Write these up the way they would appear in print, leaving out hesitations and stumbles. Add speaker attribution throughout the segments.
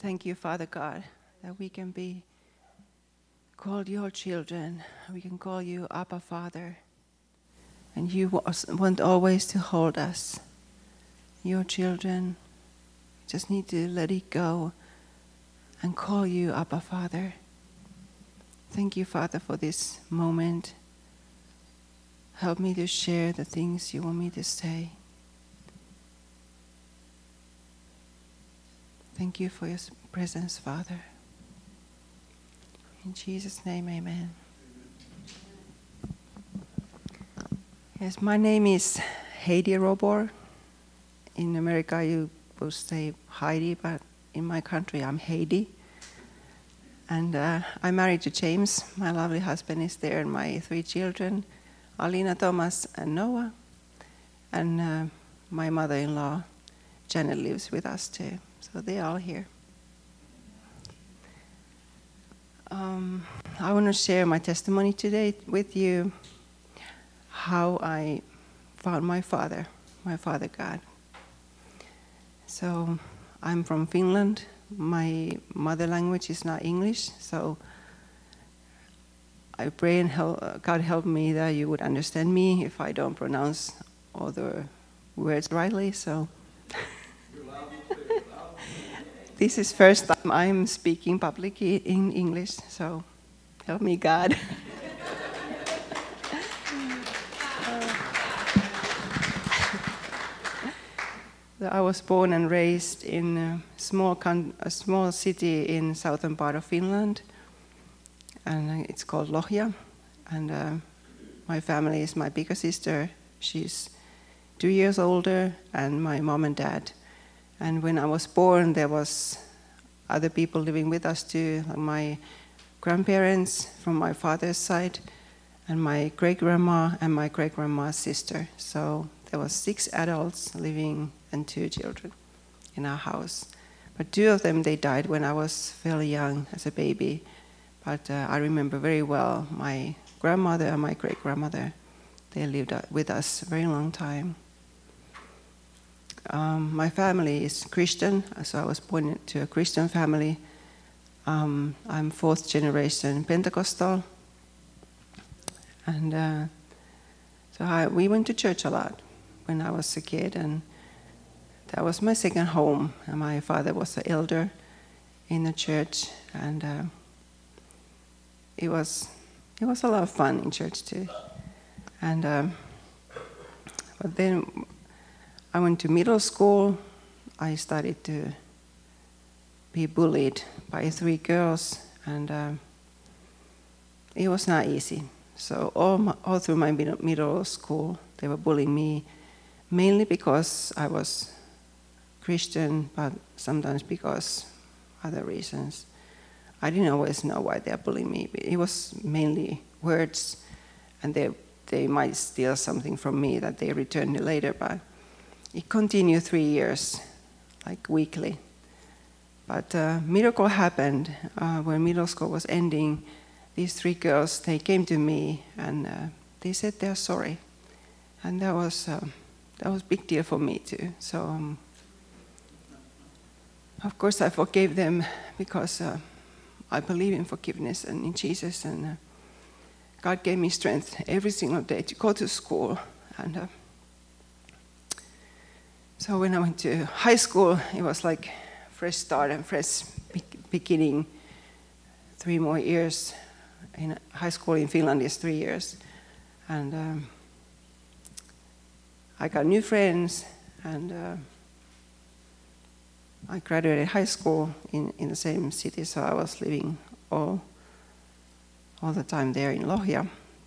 Speaker 1: Thank you, Father God, that we can be called your children. We can call you Abba, Father. And you want always to hold us. Your children just need to let it go and call you Abba, Father. Thank you, Father, for this moment. Help me to share the things you want me to say. Thank you for your presence, Father. In Jesus' name, amen. Yes, my name is Heidi Robor. In America, you will say Heidi, but in my country, I'm Heidi. And I'm married to James. My lovely husband is there, and my 3 children, Alina, Thomas, and Noah. And my mother-in-law, Janet, lives with us too. So they're all here. I want to share my testimony today with you, how I found my Father God. So I'm from Finland. My mother language is not English, so I pray and God help me that you would understand me if I don't pronounce all the words rightly. So this is first time I'm speaking publicly in English, so help me, God. I was born and raised in a small city in southern part of Finland, and it's called Lohja. And my family is my bigger sister. She's 2 years older, and my mom and dad. And when I was born, there was other people living with us too, like my grandparents from my father's side, and my great-grandma and my great-grandma's sister. So there was 6 adults living and 2 children in our house. But 2 of them, they died when I was fairly young as a baby. But I remember very well my grandmother and my great-grandmother. They lived with us a very long time. My family is Christian, so I was born into a Christian family. I'm 4th generation Pentecostal. And we went to church a lot when I was a kid, and that was my second home. And my father was an elder in the church, and it was a lot of fun in church too. And but then I went to middle school. I started to be bullied by 3 girls, and it was not easy. So all through my middle school, they were bullying me, mainly because I was Christian, but sometimes because other reasons. I didn't always know why they were bullying me. It was mainly words, and they might steal something from me that they returned later, but it continued 3 years, like weekly. But a miracle happened when middle school was ending. These 3 girls, they came to me and they said they're sorry, and that was a big deal for me too. So of course I forgave them because I believe in forgiveness and in Jesus, and God gave me strength every single day to go to school. And so when I went to high school, it was like fresh start and fresh beginning. 3 more years. In high school in Finland is 3 years. And I got new friends, and I graduated high school in the same city, so I was living all the time there in Lohja.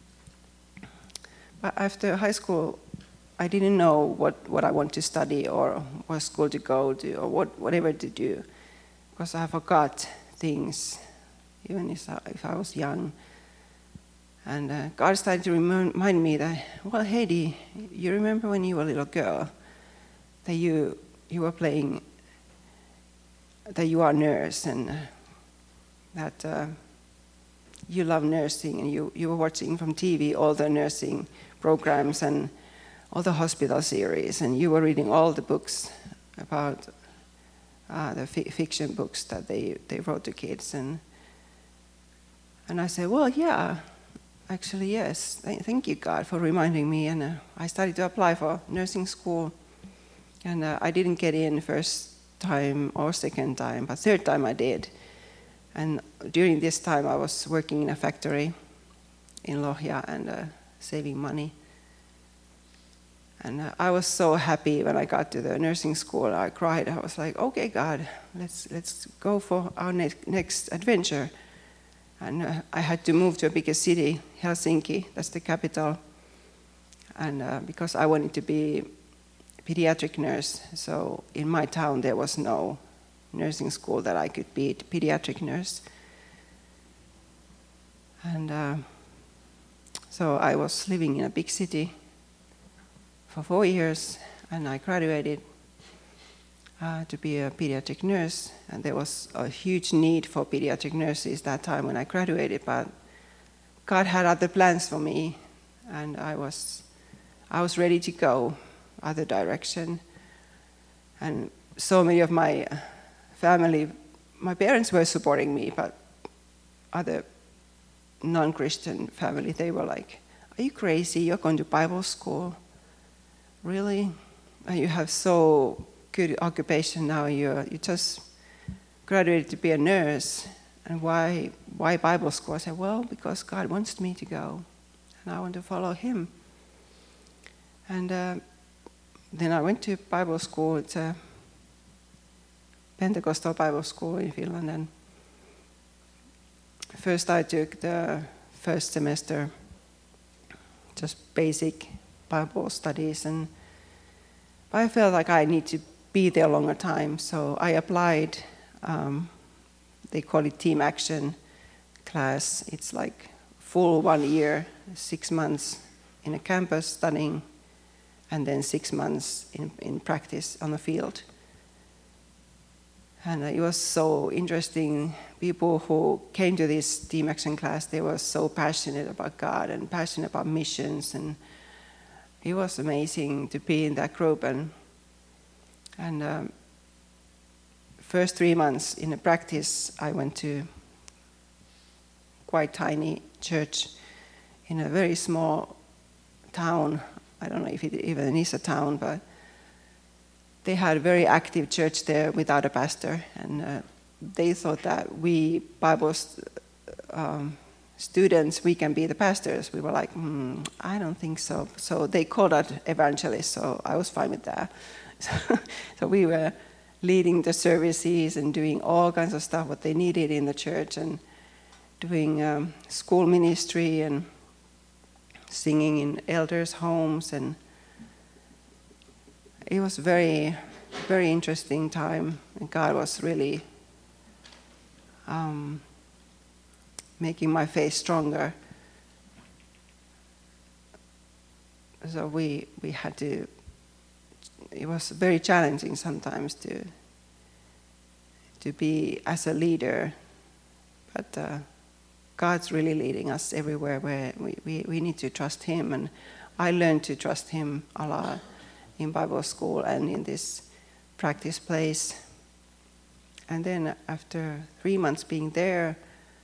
Speaker 1: But after high school, I didn't know what I want to study or what school to go to or whatever to do, because I forgot things, even if I was young. And God started to remind me that, well, Heidi, you remember when you were a little girl that you were playing, that you are a nurse, and that you love nursing, and you were watching from TV all the nursing programs and all the hospital series, and you were reading all the books about the fiction books that they wrote to kids. And I said, well, yeah, actually, yes. Thank you, God, for reminding me. And I started to apply for nursing school. And I didn't get in first time or second time, but third time I did. And during this time, I was working in a factory in Lohja and saving money. And I was so happy when I got to the nursing school. I cried. I was like, okay, God, let's go for our next adventure. And I had to move to a bigger city, Helsinki, that's the capital. And because I wanted to be a pediatric nurse, so in my town there was no nursing school that I could be a pediatric nurse. And so I was living in a big city for 4 years, and I graduated to be a pediatric nurse. And there was a huge need for pediatric nurses that time when I graduated, but God had other plans for me, and I was ready to go other direction. And so many of my family, my parents were supporting me, but other non-Christian family, they were like, are you crazy? You're going to Bible school? Really? And you have so good occupation now. You just graduated to be a nurse. And why Bible school? I said, well, because God wants me to go, and I want to follow Him. And then I went to Bible school. It's a Pentecostal Bible school in Finland. And first I took the first semester, just basic Bible studies, and I felt like I need to be there a longer time, so I applied. They call it Team Action class. It's like full 1 year, 6 months in a campus studying, and then 6 months in practice on the field. And it was so interesting. People who came to this Team Action class, they were so passionate about God and passionate about missions, and it was amazing to be in that group. And first 3 months in the practice, I went to quite tiny church in a very small town. I don't know if it even is a town, but they had a very active church there without a pastor, and they thought that we Bible students, we can be the pastors. We were like, I don't think so. So they called out evangelists, so I was fine with that. So we were leading the services and doing all kinds of stuff what they needed in the church, and doing school ministry and singing in elders' homes, and it was very, very interesting time. And God was really making my faith stronger. So we had to. It was very challenging sometimes to be as a leader, but God's really leading us everywhere where we need to trust Him, and I learned to trust Him a lot in Bible school and in this practice place. And then after 3 months being there,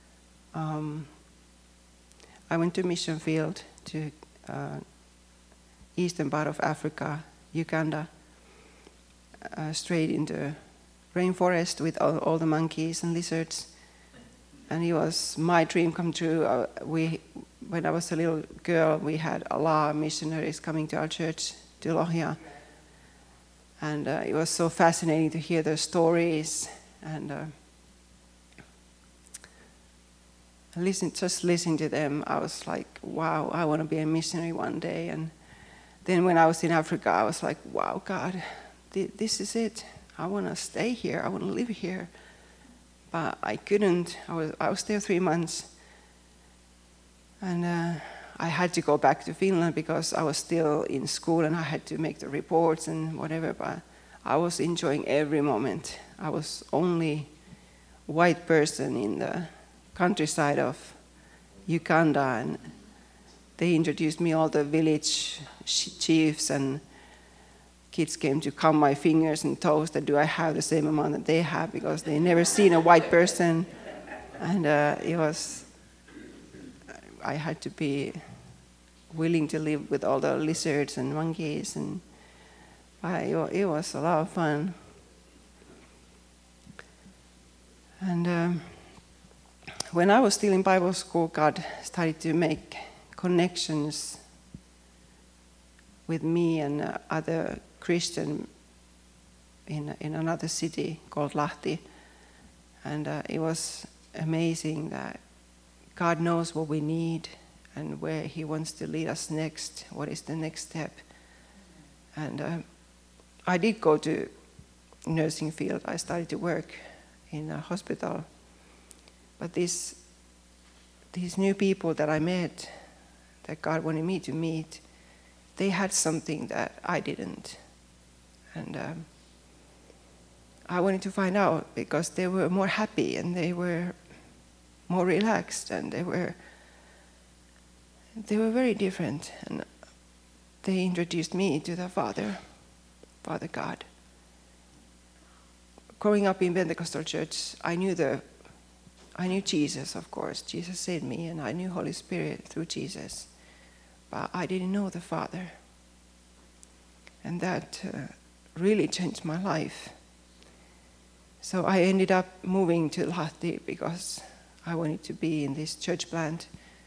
Speaker 1: I went to mission field to eastern part of Africa, Uganda, straight into rainforest with all the monkeys and lizards. And it was my dream come true. When I was a little girl, we had a lot of missionaries coming to our church, to Lohja. And it was so fascinating to hear their stories. And just listening to them, I was like, wow, I want to be a missionary one day. And then when I was in Africa, I was like, wow, God, this is it. I want to stay here. I want to live here. But I couldn't. I was there 3 months. And I had to go back to Finland because I was still in school and I had to make the reports and whatever. But I was enjoying every moment. I was only white person in the countryside of Uganda, and they introduced me all the village chiefs, and kids came to count my fingers and toes, that do I have the same amount that they have, because they never seen a white person. And I had to be willing to live with all the lizards and monkeys, and it was a lot of fun. And when I was still in Bible school, God started to make connections with me and other Christian in another city called Lahti. And it was amazing that God knows what we need and where He wants to lead us next, what is the next step. And I did go to nursing field. I started to work in a hospital. But these new people that I met, that God wanted me to meet, they had something that I didn't. And I wanted to find out, because they were more happy and they were more relaxed, and they were very different. And they introduced me to the Father God. Growing up in Pentecostal church, I knew Jesus, of course. Jesus saved me, and I knew Holy Spirit through Jesus. But I didn't know the Father. And that really changed my life. So I ended up moving to Lahti because I wanted to be in this church plant.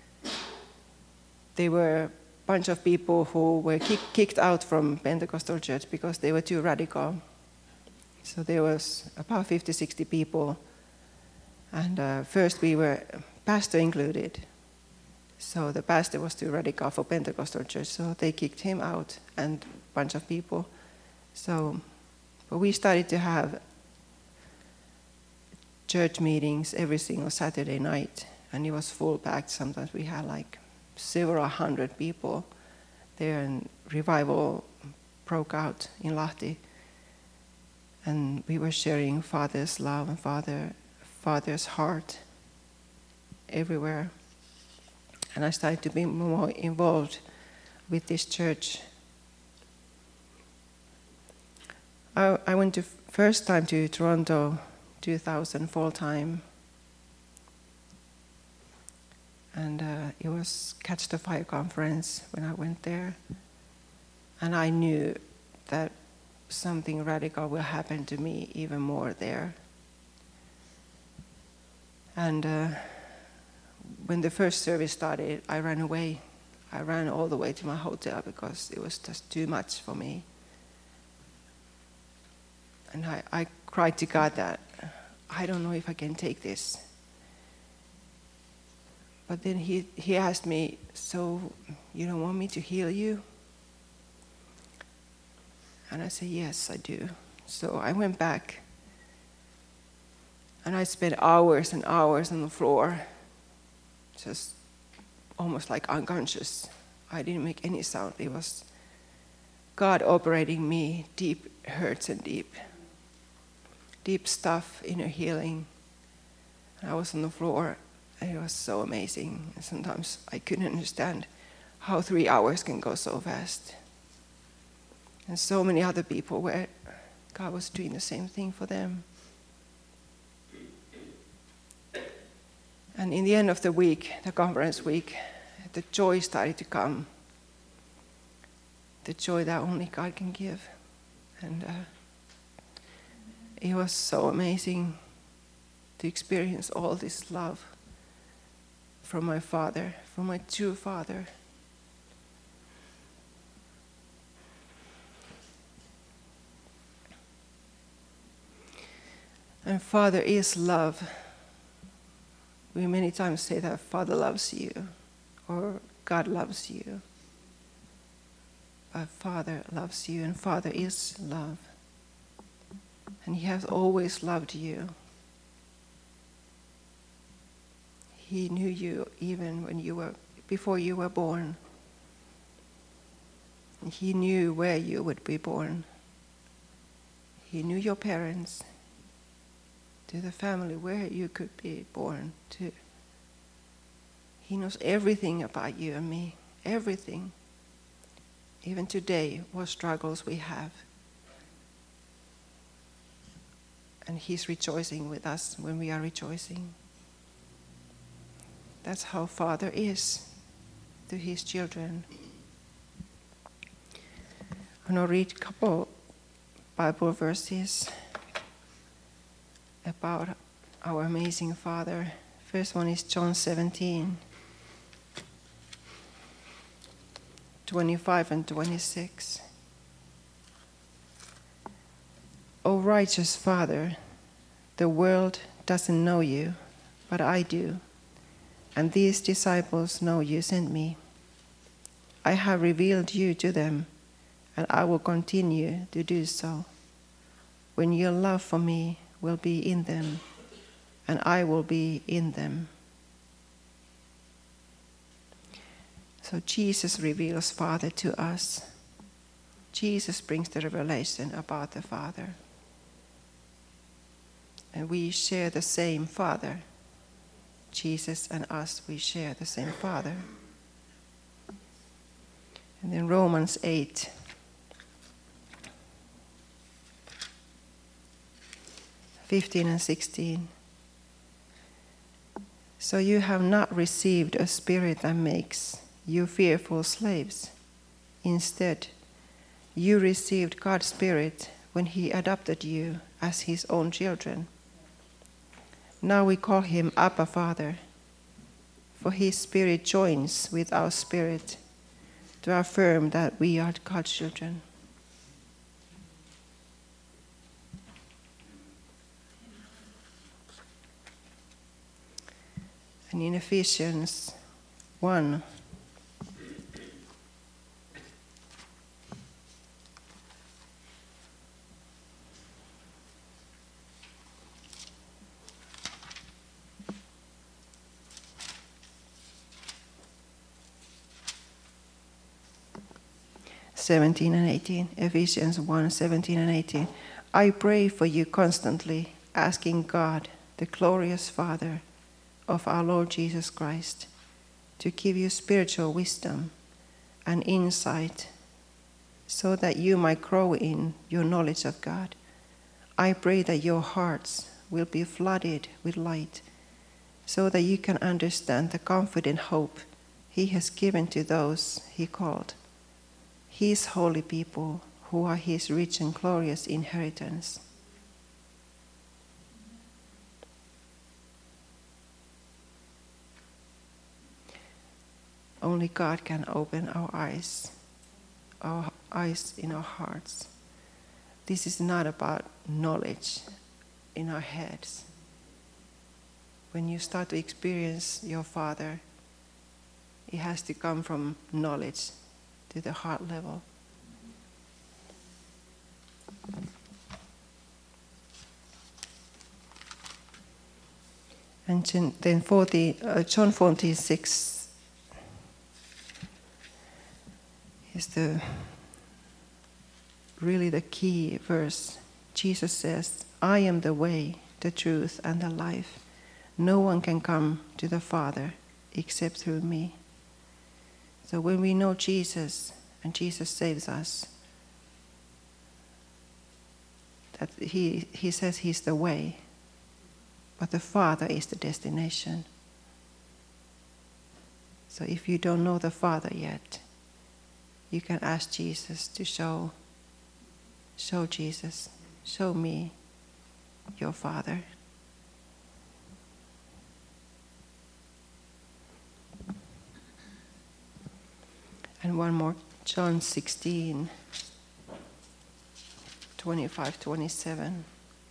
Speaker 1: There were a bunch of people who were kicked out from Pentecostal church because they were too radical. So there was about 50, 60 people. And first we were, pastor included. So the pastor was too radical for Pentecostal church, so they kicked him out and a bunch of people. But we started to have church meetings every single Saturday night, and it was full packed. Sometimes we had like several hundred people there, and revival broke out in Lahti. And we were sharing Father's love and Father's heart everywhere. And I started to be more involved with this church. I went first time to Toronto, 2000 full time. And it was Catch the Fire conference when I went there. And I knew that something radical will happen to me even more there. And when the first service started, I ran away. I ran all the way to my hotel because it was just too much for me. And I cried to God that I don't know if I can take this. But then he asked me, so you don't want me to heal you? And I said, yes, I do. So I went back. And I spent hours and hours on the floor, just almost like unconscious. I didn't make any sound. It was God operating me, deep hurts and deep stuff, inner healing. And I was on the floor, and it was so amazing. And sometimes I couldn't understand how 3 hours can go so fast. And so many other people where God was doing the same thing for them. And in the end of the week, the conference week, the joy started to come. The joy that only God can give. And it was so amazing to experience all this love from my Father, from my true Father. And Father is love. We many times say that Father loves you or God loves you. But Father loves you, and Father is love. And He has always loved you. He knew you even before you were born. And He knew where you would be born. He knew your parents, to the family where you could be born to. He knows everything about you and me, everything. Even today, what struggles we have. And He's rejoicing with us when we are rejoicing. That's how Father is to His children. I'm going to read a couple Bible verses about our amazing Father. First one is John 17, 25 and 26. O righteous Father, the world doesn't know you, but I do, and these disciples know you sent me. I have revealed you to them, and I will continue to do so, when your love for me will be in them, and I will be in them. So Jesus reveals Father to us. Jesus brings the revelation about the Father. And we share the same Father. Jesus and us, we share the same Father. And then Romans 8. (15 and 16). So you have not received a spirit that makes you fearful slaves. Instead, you received God's Spirit when He adopted you as His own children. Now we call Him Abba, Father, for His Spirit joins with our spirit to affirm that we are God's children. And in Ephesians 1, Ephesians 1, 17 and 18. I pray for you constantly, asking God, the glorious Father of our Lord Jesus Christ, to give you spiritual wisdom and insight so that you might grow in your knowledge of God. I pray that your hearts will be flooded with light so that you can understand the confident hope He has given to those He called, His holy people who are His rich and glorious inheritance. Only God can open our eyes in our hearts. This is not about knowledge in our heads. When you start to experience your Father, it has to come from knowledge to the heart level. And then John 14:6 is really the key verse. Jesus says, I am the way, the truth, and the life. No one can come to the Father except through me. So when we know Jesus and Jesus saves us, that he says He's the way, but the Father is the destination. So if you don't know the Father yet, you can ask Jesus to show Jesus, show me your Father. And one more, John 16, 25, 27.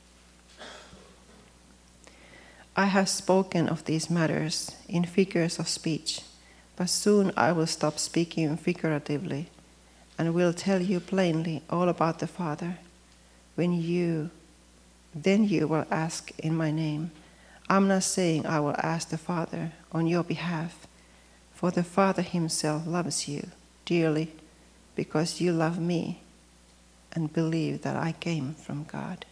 Speaker 1: I have spoken of these matters in figures of speech, but soon I will stop speaking figuratively and will tell you plainly all about the Father. Then you will ask in my name. I'm not saying I will ask the Father on your behalf, for the Father Himself loves you dearly because you love me and believe that I came from God.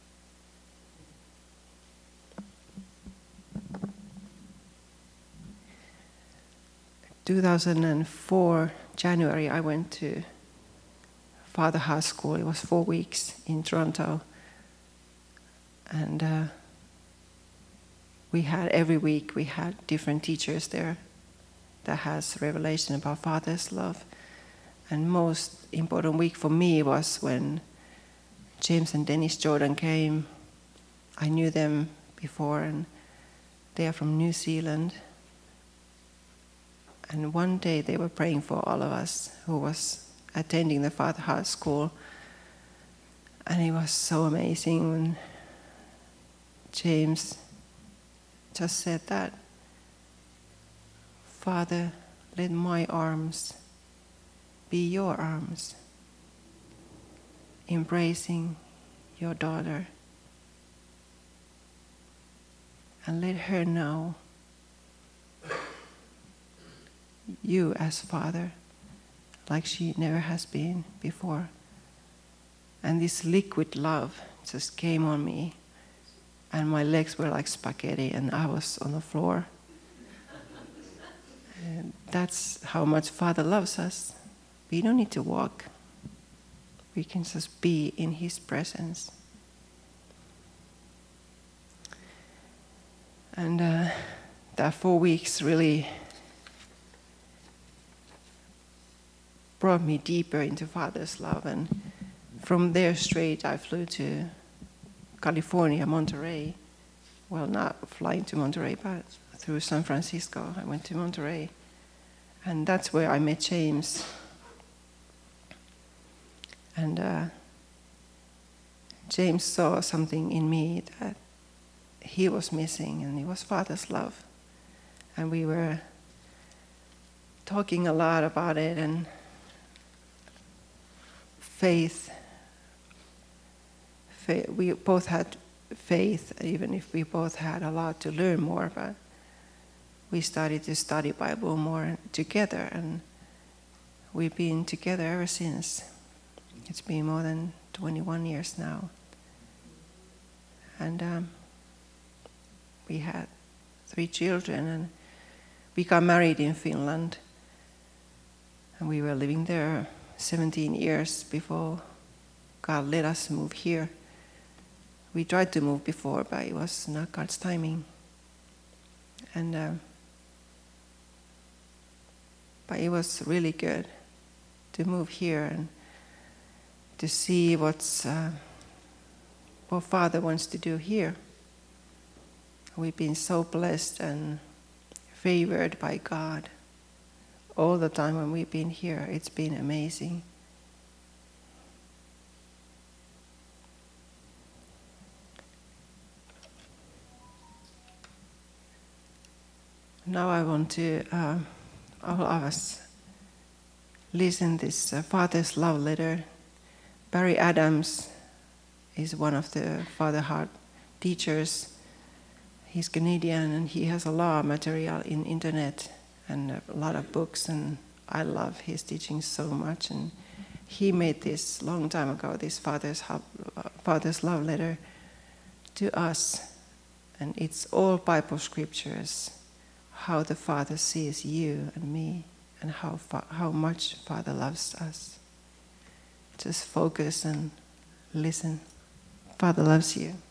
Speaker 1: In 2004, January, I went to Father House School. It was 4 weeks in Toronto. And every week we had different teachers there that has revelation about Father's love. And most important week for me was when James and Dennis Jordan came. I knew them before, and they are from New Zealand. And one day they were praying for all of us who was attending the Father Heart School. And it was so amazing when James just said that, Father, let my arms be your arms, embracing your daughter. And let her know you as Father, like she never has been before. And this liquid love just came on me, and my legs were like spaghetti, and I was on the floor. And that's how much Father loves us. We don't need to walk. We can just be in His presence. And that 4 weeks really brought me deeper into Father's love. And from there straight, I flew to California, Monterey. Well, not flying to Monterey, but through San Francisco, I went to Monterey. And that's where I met James. And James saw something in me that he was missing, and it was Father's love. And we were talking a lot about it, and faith. We both had faith, even if we both had a lot to learn more, but we started to study Bible more together, and we've been together ever since. It's been more than 21 years now. And we had 3 children, and we got married in Finland, and we were living there 17 years before God let us move here. We tried to move before, but it was not God's timing. And but it was really good to move here and to see what Father wants to do here. We've been so blessed and favored by God all the time when we've been here. It's been amazing. Now I want to, all of us, listen this Father's love letter. Barry Adams is one of the Father Heart teachers. He's Canadian, and he has a lot of material in internet and a lot of books, and I love his teaching so much. And he made this long time ago, this Father's love letter to us, and it's all Bible scriptures, how the Father sees you and me, and how much Father loves us. Just focus and listen. Father loves you.